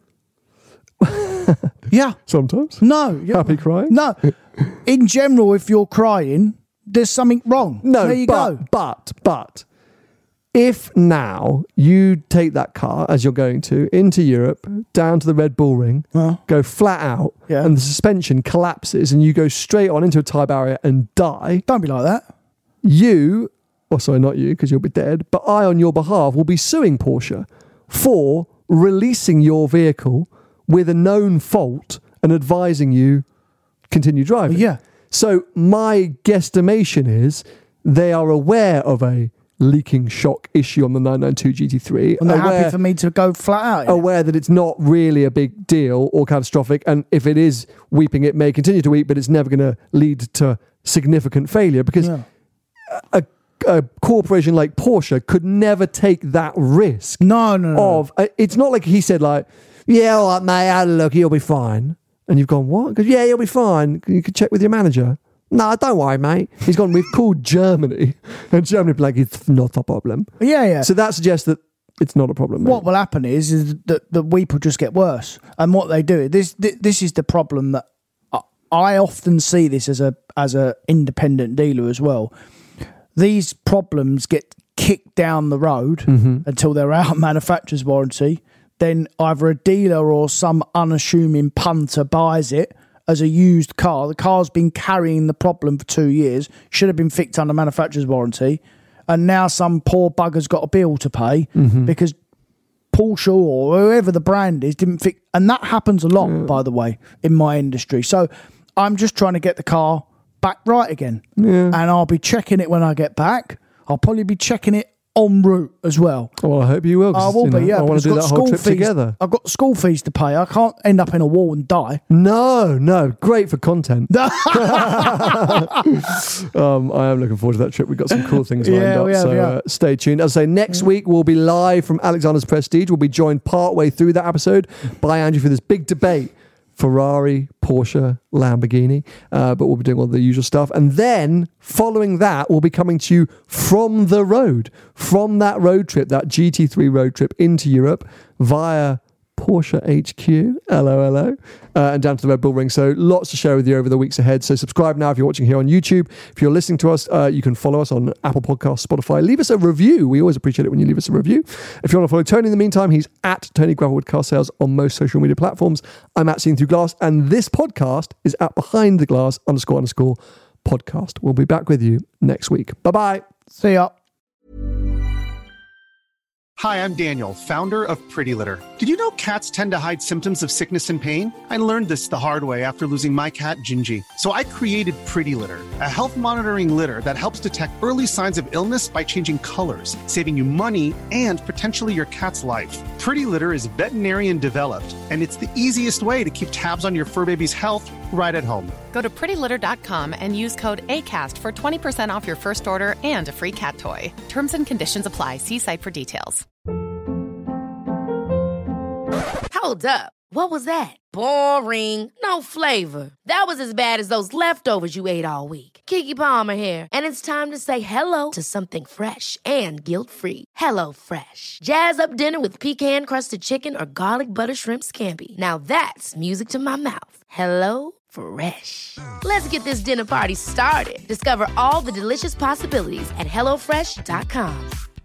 Yeah. Sometimes. No. Happy crying? No. In general, if you're crying, there's something wrong. No, there you go. But if now you take that car, as you're going to, into Europe, down to the Red Bull Ring, go flat out, and the suspension collapses and you go straight on into a tyre barrier and die. Don't be like that. Not you, because you'll be dead, but I, on your behalf, will be suing Porsche for releasing your vehicle with a known fault and advising you continue driving. Yeah. So my guesstimation is they are aware of a leaking shock issue on the 992 GT3. And they're happy for me to go flat out. Yeah. Aware that it's not really a big deal or catastrophic, and if it is weeping, it may continue to weep, but it's never going to lead to significant failure because a corporation like Porsche could never take that risk. No. It's not like he said like, yeah, all right, mate, have a look, you'll be fine. And you've gone, what? Because yeah, you'll be fine. You could check with your manager. No, don't worry, mate. He's gone, we've called Germany. And Germany be like, it's not a problem. Yeah. So that suggests that it's not a problem, mate. What will happen is that the weep will just get worse. And what they do, this is the problem that I often see this as a independent dealer as well. These problems get kicked down the road until they're out of manufacturer's warranty. Then either a dealer or some unassuming punter buys it as a used car. The car's been carrying the problem for 2 years, should have been fixed under manufacturer's warranty, and now some poor bugger's got a bill to pay because Porsche or whoever the brand is didn't fix. And that happens a lot, by the way, in my industry. So I'm just trying to get the car back right again. Yeah. And I'll be checking it when I get back. I'll probably be checking it en route as well. Well, I hope you will. I will be, yeah. I want to do that whole trip together. I've got school fees to pay. I can't end up in a wall and die. No. Great for content. I am looking forward to that trip. We've got some cool things lined up. So stay tuned. As I say, next week we'll be live from Alexander's Prestige. We'll be joined partway through that episode by Andrew for this big debate. Ferrari, Porsche, Lamborghini, but we'll be doing all the usual stuff. And then, following that, we'll be coming to you from the road, from that road trip, that GT3 road trip into Europe via Porsche HQ, hello, and down to the Red Bull Ring. So lots to share with you over the weeks ahead. So subscribe now if you're watching here on YouTube. If you're listening to us, you can follow us on Apple Podcasts, Spotify. Leave us a review. We always appreciate it when you leave us a review. If you want to follow Tony in the meantime, he's at Tony Gravelwood Car Sales on most social media platforms. I'm at Seen Through Glass, and this podcast is at Behind the Glass __ podcast. We'll be back with you next week. Bye-bye. See ya. Hi, I'm Daniel, founder of Pretty Litter. Did you know cats tend to hide symptoms of sickness and pain? I learned this the hard way after losing my cat, Gingy. So I created Pretty Litter, a health monitoring litter that helps detect early signs of illness by changing colors, saving you money and potentially your cat's life. Pretty Litter is veterinarian developed, and it's the easiest way to keep tabs on your fur baby's health right at home. Go to prettylitter.com and use code ACAST for 20% off your first order and a free cat toy. Terms and conditions apply. See site for details. Hold up. What was that? Boring. No flavor. That was as bad as those leftovers you ate all week. Keke Palmer here. And it's time to say hello to something fresh and guilt-free. Hello Fresh. Jazz up dinner with pecan-crusted chicken or garlic butter shrimp scampi. Now that's music to my mouth. Hello Fresh. Let's get this dinner party started. Discover all the delicious possibilities at HelloFresh.com.